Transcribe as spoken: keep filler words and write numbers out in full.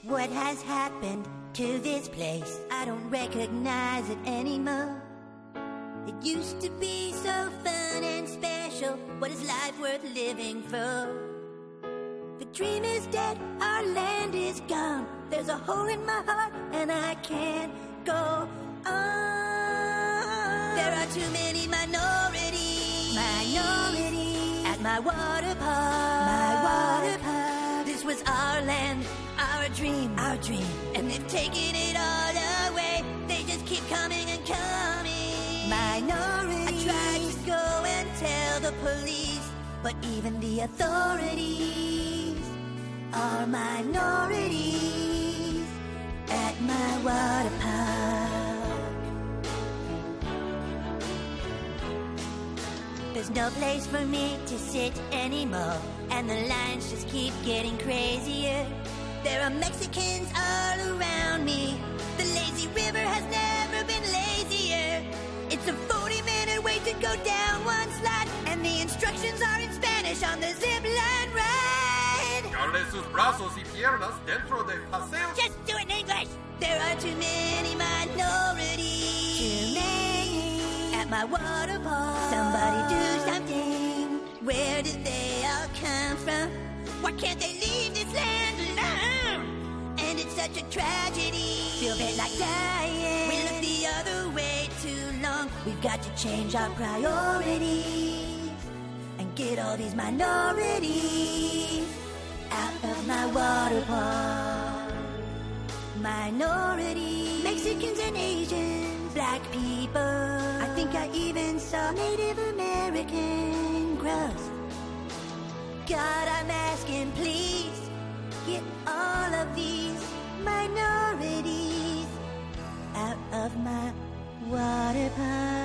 What has happened to this place? I don't recognize it anymore. It used to be so fun and special. What is life worth living for? The dream is dead, our land is gone. There's a hole in my heart and I can't go on. There are too many minorities, minorities at my water park, my water park. This was our land, our dream, our dream, and they've taken it all away. They just keep coming and coming. Minorities. I tried to go and tell the police, but even the authorities are minorities at my water park. There's no place for me to sit anymore, and the lines just keep getting crazier. There are Mexicans all around me. The lazy river has never been lazier. It's a forty minute wait to go down one slide, and the instructions are in Spanish on the zip line ride. Jale sus brazos y piernas dentro del paseo. Just do it in English. There are too many minorities. Too many at my water park. Somebody do something. Where did they all come from? Why can't they leave this land alone? And it's such a tragedy. Feel a bit like dying. We look the other way too long. We've got to change our priorities and get all these minorities out of my water park. Minorities, Mexicans and Asians, black people. I think I even saw Native American. Gross. God, I'm asking, please get all of these minorities out of my water park.